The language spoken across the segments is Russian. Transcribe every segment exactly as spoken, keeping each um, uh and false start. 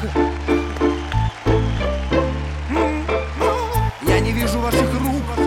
Я не вижу ваших рук.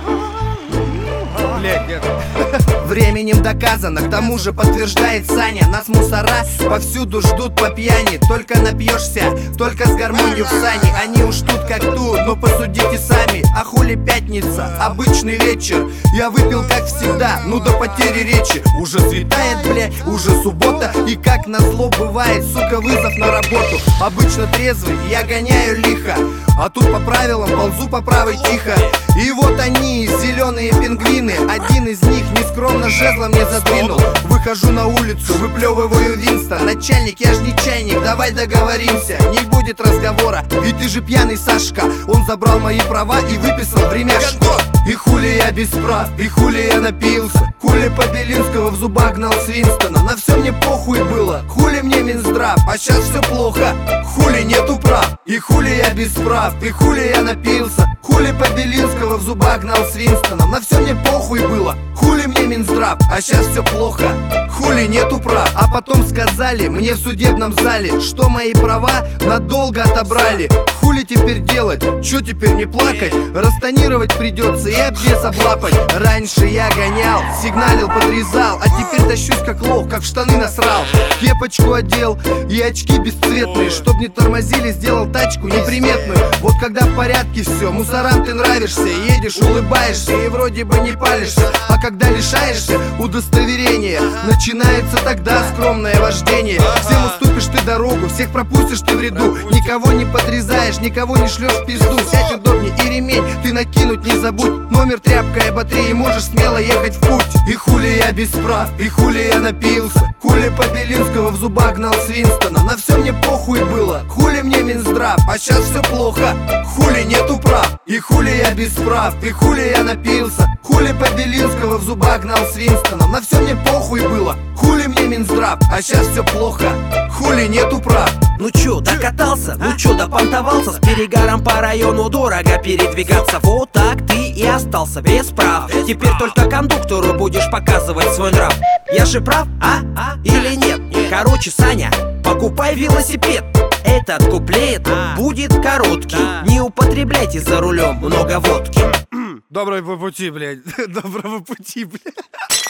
Блядь, нет. Временем доказано, к тому же подтверждает Саня. Нас мусора повсюду ждут по пьяни. Только напьешься, только с гармонию в сани. Они уж тут как тут, но посудите сами. А хули пятница, обычный вечер. Я выпил как всегда, ну до потери речи. Уже светает, бля, уже суббота. И как назло бывает, сука, вызов на работу. Обычно трезвый, я гоняю лихо, а тут по правилам ползу по правой тихо. И вот они, зеленые пингвины. Один из них нескромно жезло мне задвинул. Выхожу на улицу, выплевываю Винстон. Начальник, я ж не чайник, давай договоримся. Не будет разговора, ведь ты же пьяный Сашка. Он забрал мои права и выписал времяшку. И хули я без прав, и хули я напился. Хули по-белинского в зубах гнал с Винстона. На все мне похуй было, хули мне Минздрав. А сейчас все плохо, хули нету прав. И хули я без прав, и хули я напился. Хули по-белинского в зубах гнал с Винстоном. На все мне похуй было, хули мне Минздрав. А сейчас все плохо, хули нету прав. А потом сказали мне в судебном зале, что мои права надолго отобрали. Хули теперь делать, чё теперь не плакать? Растонировать придется и обвес облапать. Раньше я гонял, сигналил, подрезал, а теперь тащусь как лох, как в штаны насрал. Кепочку одел и очки бесцветные, чтоб не тормозили, сделал тачку неприметную. Вот когда в порядке все, мусорам ты нравишься. Едешь, улыбаешься и вроде бы не палишься. А когда лишаешься удостоверения, начинается тогда скромное вождение. Всем уступишь ты дорогу, всех пропустишь ты в ряду. Никого не подрезаешь, никого не шлешь в пизду. Сядь удобнее и ремень ты накинуть не забудь. Номер, тряпка и батареи, можешь смело ехать в путь. И хули я без прав, и хули я напился. Хули по-белинского в зубах гнал с Винстона. На все мне похуй было, хули мне Минздрав. А сейчас все плохо, хули нету прав. И хули я без прав, и хули я напился. Хули по-белинского в зубах гнал с Винстоном. На все мне похуй было, хули мне Минздрав. А сейчас все плохо, хули нету прав. Ну чё, докатался? Ну чё, допонтовался? С перегаром по району дорого передвигаться. Вот так ты и остался без прав. Теперь только кондуктору будешь показывать свой нрав. Я же прав, а? Или нет? Короче, Саня, покупай велосипед. Этот куплет будет короткий. Не употребляйте за рулем много водки. Доброго пути, блядь. Доброго пути, блядь.